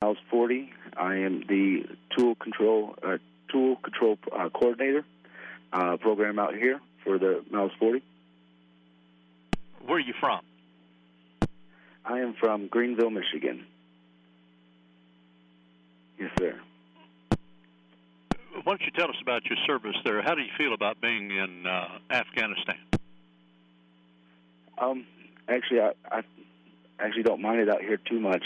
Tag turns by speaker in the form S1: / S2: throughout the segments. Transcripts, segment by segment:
S1: MELS 40. I am the tool control coordinator program out here for the MELS 40.
S2: Where are you from?
S1: I am from Greenville, Michigan. Yes, sir.
S2: Why don't you tell us about your service there? How do you feel about being in Afghanistan?
S1: Actually, I actually don't mind it out here too much.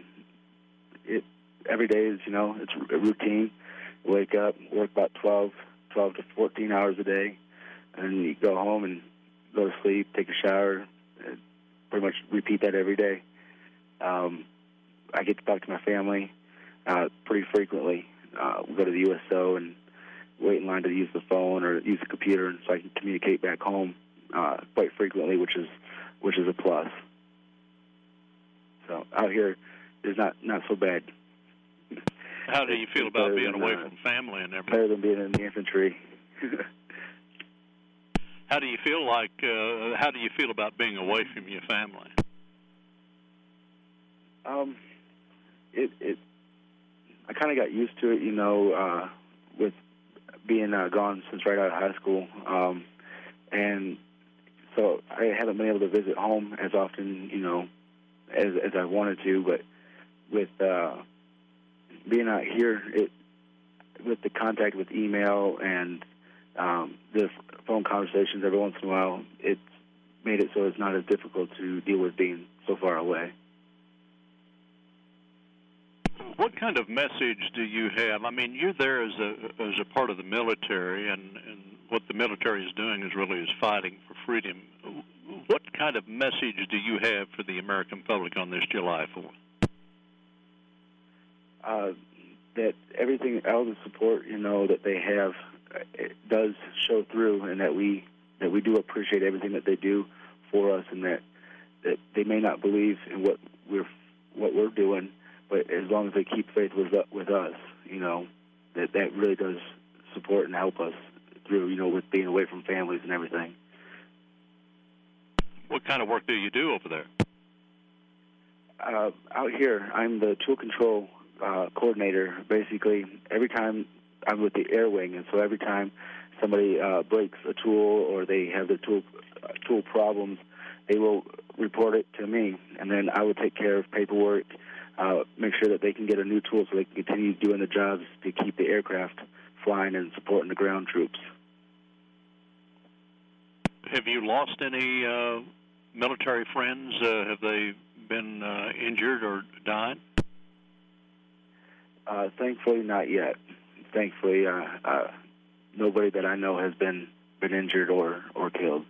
S1: Every day is, it's a routine. Wake up, work about 12 to 14 hours a day, and you go home and go to sleep, take a shower, and pretty much repeat that every day. I get to talk to my family pretty frequently. We go to the USO and wait in line to use the phone or use the computer, and so I can communicate back home quite frequently, which is a plus. So out here is not so bad.
S2: How do you feel about being away from family and everything?
S1: Better than being in the infantry.
S2: How do you feel about being away from your family?
S1: I kind of got used to it, with being gone since right out of high school, and so I haven't been able to visit home as often, as I wanted to. But with being out here, with the contact with email and the phone conversations every once in a while, it's made it so it's not as difficult to deal with being so far away.
S2: What kind of message do you have? I mean, you're there as a part of the military, and what the military is doing is fighting for freedom. What kind of message do you have for the American public on this July 4th?
S1: That everything, all the support, that they have, it does show through, and that we do appreciate everything that they do for us, and that they may not believe in what we're doing, but as long as they keep faith with us, that really does support and help us through, with being away from families and everything.
S2: What kind of work do you do over there?
S1: Out here, I'm the tool control coordinator. Basically, every time I'm with the air wing, and so every time somebody breaks a tool or they have the tool problems, they will report it to me, and then I will take care of paperwork, make sure that they can get a new tool so they can continue doing the jobs to keep the aircraft flying and supporting the ground troops.
S2: Have you lost any military friends? Have they been injured or died?
S1: Thankfully, not yet. Thankfully, nobody that I know has been injured or killed.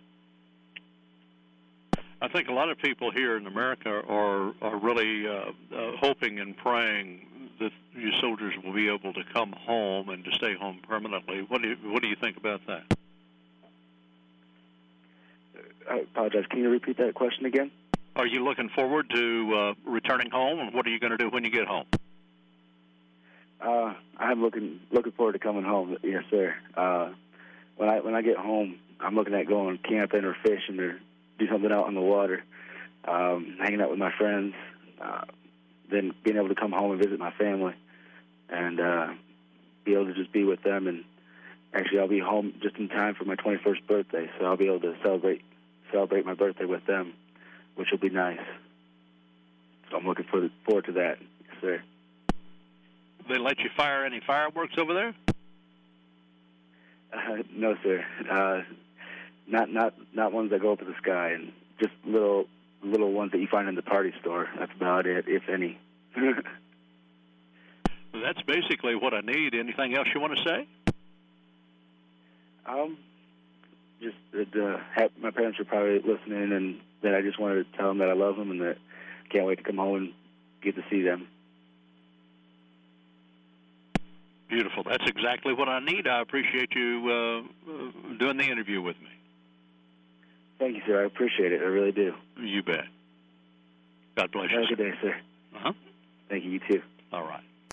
S2: I think a lot of people here in America are really hoping and praying that your soldiers will be able to come home and to stay home permanently. What do you think about that?
S1: I apologize. Can you repeat that question again?
S2: Are you looking forward to returning home, and what are you going to do when you get home?
S1: I'm looking forward to coming home. Yes, sir. When I get home, I'm looking at going camping or fishing or do something out on the water, hanging out with my friends, then being able to come home and visit my family, and be able to just be with them. And actually, I'll be home just in time for my 21st birthday, so I'll be able to celebrate my birthday with them, which will be nice. So I'm looking forward to that. Yes, sir.
S2: They let you fire any fireworks over there?
S1: No, sir. Not ones that go up in the sky, and just little ones that you find in the party store. That's about it, if any.
S2: Well, that's basically what I need. Anything else you want to say?
S1: Just that my parents are probably listening, and that I just wanted to tell them that I love them and that I can't wait to come home and get to see them.
S2: Beautiful. That's exactly what I need. I appreciate you doing the interview with me.
S1: Thank you, sir. I appreciate it. I really do.
S2: You bet. God bless you.
S1: Have a good day, sir.
S2: Uh-huh.
S1: Thank you. You too.
S2: All right.